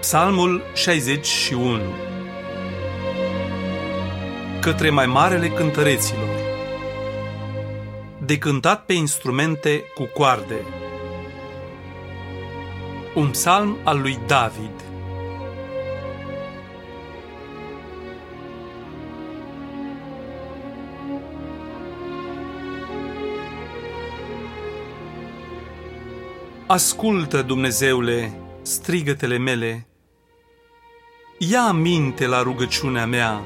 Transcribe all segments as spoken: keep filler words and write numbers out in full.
Psalmul șaizeci și unu. Către mai marele cântăreților. De cântat pe instrumente cu coarde. Un psalm al lui David. Ascultă, Dumnezeule, strigătele mele. Ia aminte la rugăciunea mea.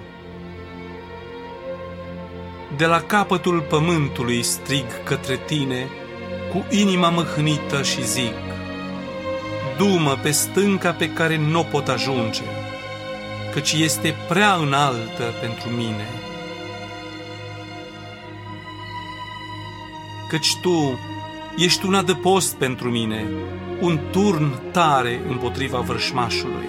De la capătul pământului strig către tine, cu inima măhânită și zic: du-mă pe stânca pe care n-o pot ajunge, căci este prea înaltă pentru mine. Căci tu ești un adăpost pentru mine, un turn tare împotriva vrășmașului.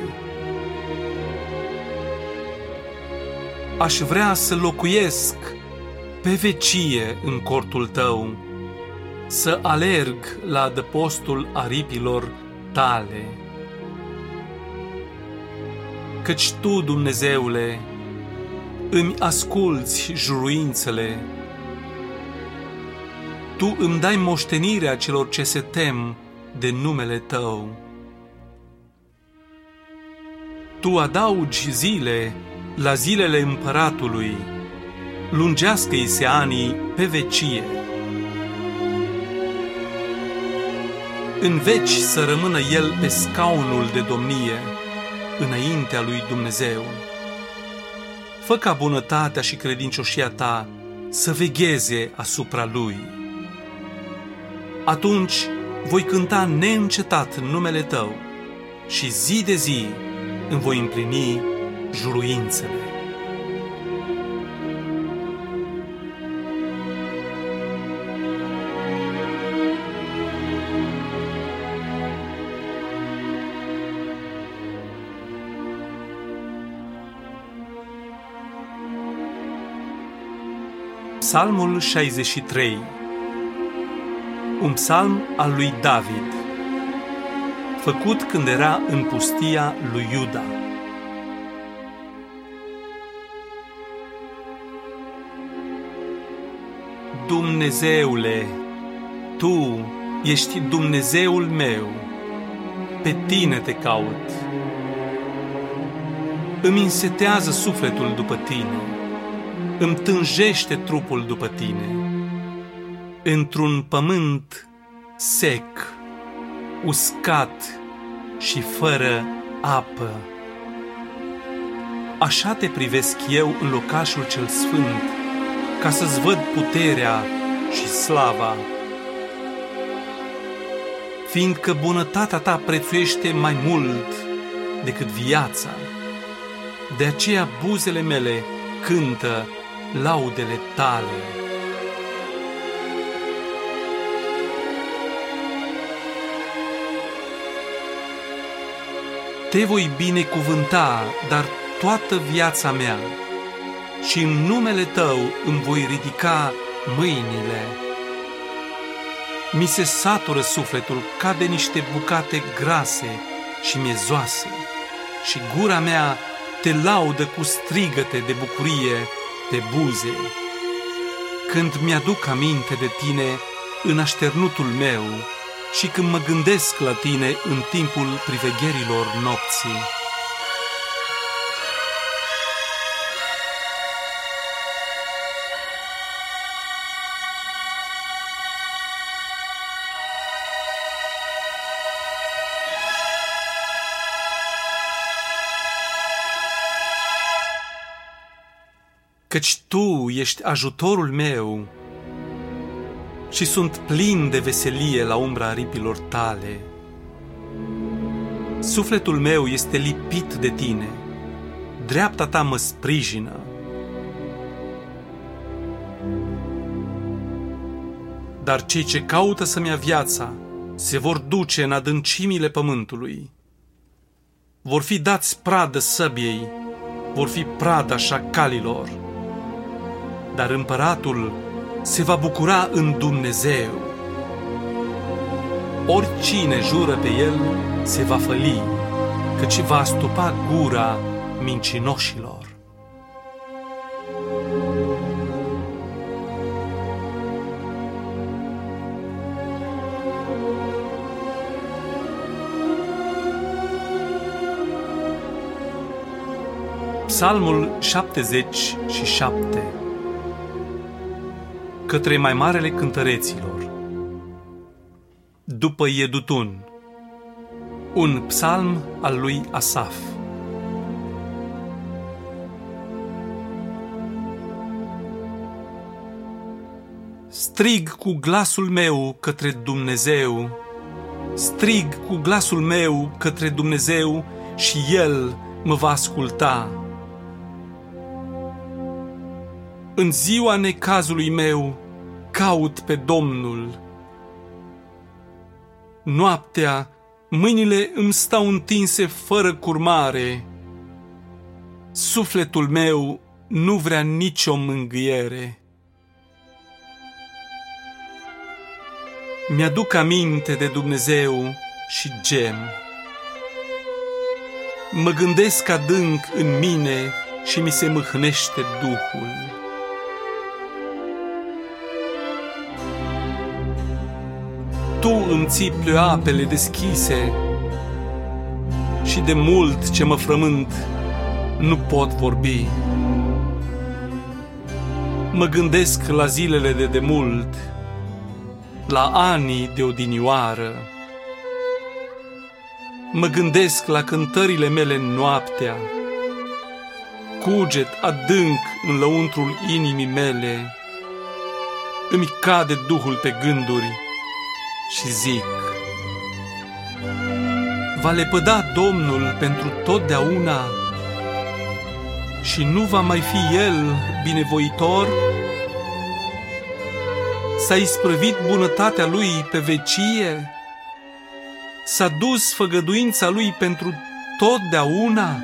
Aș vrea să locuiesc pe vecie în cortul tău, să alerg la adăpostul aripilor tale. Căci tu, Dumnezeule, îmi asculți juruințele. Tu îmi dai moștenirea celor ce se tem de numele tău. Tu adaugi zile la zilele împăratului, lungească-i se anii pe vecie. În veci să rămână el pe scaunul de domnie, înaintea lui Dumnezeu. Fă ca bunătatea și credincioșia ta să vegheze asupra lui. Atunci voi cânta neîncetat în numele tău și zi de zi îmi voi împlini juruințele. Psalmul șaizeci și trei. Un psalm al lui David, făcut când era în pustia lui Iuda. Dumnezeule, Tu ești Dumnezeul meu, pe Tine te caut. Îmi însetează sufletul după Tine, îmi tânjește trupul după Tine. Într-un pământ sec, uscat și fără apă. Așa te privesc eu în locașul cel sfânt, ca să-ți văd puterea și slava. Fiindcă bunătatea ta prețuiește mai mult decât viața, de aceea buzele mele cântă laudele tale. Te voi binecuvânta, dar toată viața mea, și în numele tău îmi voi ridica mâinile. Mi se satură sufletul ca de niște bucate grase și miezoase, și gura mea te laudă cu strigăte de bucurie pe buze. Când mi-aduc aminte de tine în așternutul meu și când mă gândesc la tine în timpul privegherilor nopții. Căci Tu ești ajutorul meu și sunt plin de veselie la umbra aripilor Tale. Sufletul meu este lipit de Tine, dreapta Ta mă sprijină. Dar cei ce caută să-mi ia viața se vor duce în adâncimile pământului. Vor fi dați pradă săbiei, vor fi prada șacalilor. Dar împăratul se va bucura în Dumnezeu. Oricine jură pe el se va făli, căci va astupa gura mincinoșilor. Psalmul șaptezeci și șapte. Către mai marele cântăreților. După Iedutun. Un psalm al lui Asaf. Strig cu glasul meu către Dumnezeu, strig cu glasul meu către Dumnezeu și El mă va asculta. În ziua necazului meu caut pe Domnul. Noaptea mâinile îmi stau întinse fără curmare. Sufletul meu nu vrea nicio mângâiere. Mi-aduc aminte de Dumnezeu și gem. Mă gândesc adânc în mine și mi se mâhnește Duhul. Tu îmi ții pleoapele deschise și de mult ce mă frământ nu pot vorbi. Mă gândesc la zilele de demult, la anii de odinioară. Mă gândesc la cântările mele noaptea, cuget adânc în lăuntrul inimii mele. Îmi cade Duhul pe gânduri și zic: va lepăda Domnul pentru totdeauna și nu va mai fi El binevoitor? S-a isprăvit bunătatea Lui pe vecie? S-a dus făgăduința Lui pentru totdeauna?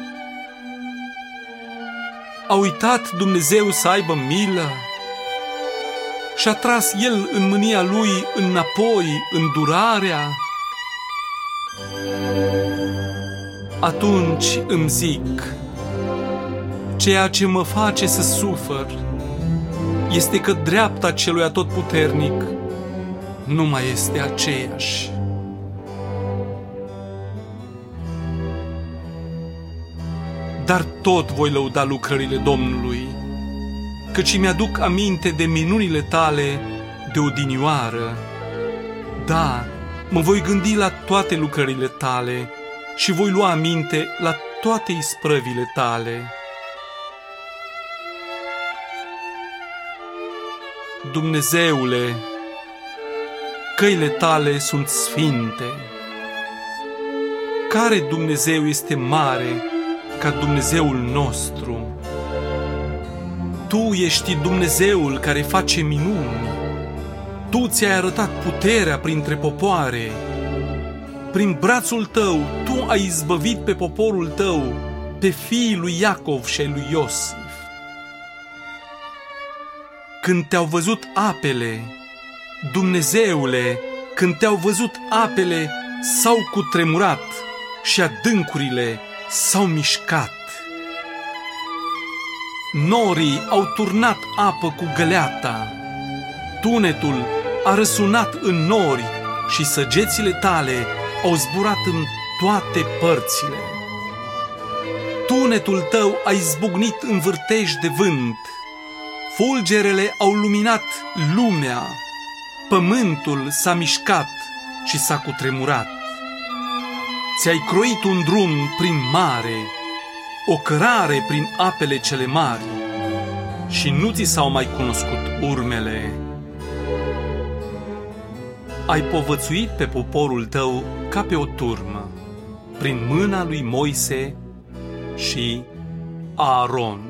A uitat Dumnezeu să aibă milă? Și-a tras El în mânia Lui înapoi îndurarea? Atunci îmi zic: ceea ce mă face să sufăr este că dreapta Celui Atotputernic nu mai este aceeași. Dar tot voi lăuda lucrările Domnului, căci mi-aduc aminte de minunile Tale de odinioară. Da, mă voi gândi la toate lucrările Tale și voi lua aminte la toate isprăvile Tale. Dumnezeule, căile Tale sunt sfinte. Care Dumnezeu este mare ca Dumnezeul nostru? Tu ești Dumnezeul care face minuni. Tu ți-ai arătat puterea printre popoare. Prin brațul Tău, Tu ai izbăvit pe poporul Tău, pe fiii lui Iacov și ai lui Iosif. Când Te-au văzut apele, Dumnezeule, când Te-au văzut apele, s-au cutremurat și adâncurile s-au mișcat. Norii au turnat apă cu găleata, tunetul a răsunat în nori și săgețile Tale au zburat în toate părțile. Tunetul Tău a izbucnit în vârtej de vânt, fulgerele au luminat lumea, pământul s-a mișcat și s-a cutremurat. Ți-ai croit un drum prin mare, o cărare prin apele cele mari, și nu ți s-au mai cunoscut urmele. Ai povățuit pe poporul Tău ca pe o turmă, prin mâna lui Moise și Aaron.